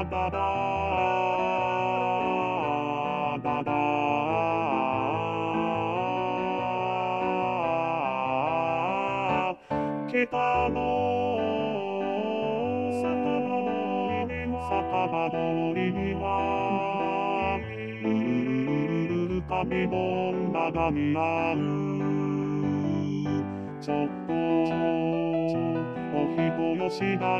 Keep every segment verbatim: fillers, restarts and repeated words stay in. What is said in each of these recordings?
だだだだ北の酒場通りにはうるるる旅の長にあるちょっとお人よしだい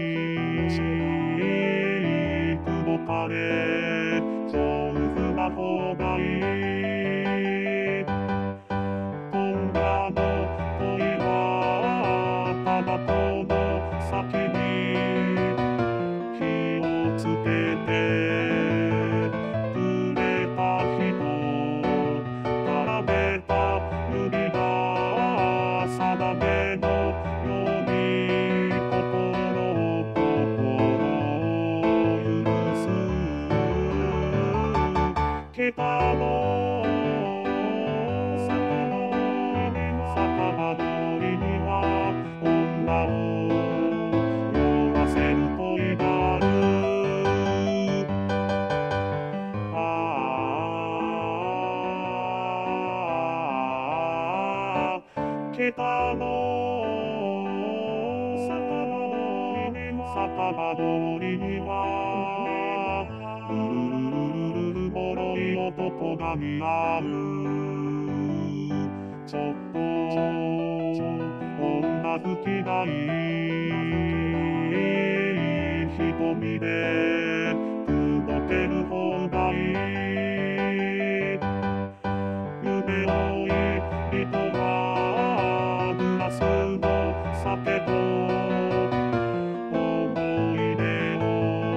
雲影上手な方がいい今夜の恋はタバコの先に火をつけてくれた人絡めた指が定めのように心心許す北の酒場通りには女を酔わせる恋があるああ北の酒場通りにはうるるるるボロい男が似合うちょっと女好きがいい瞳で口説ける方がいい夢追い人はグラスの酒と思い出を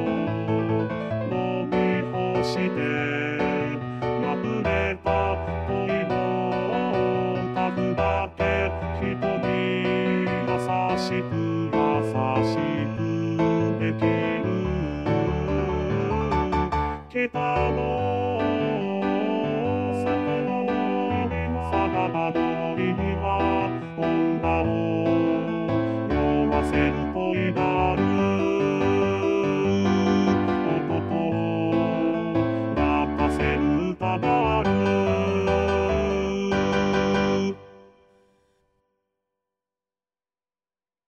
飲み干して破れた恋の数だけ人に優しく優しくできる北の酒場通りには女を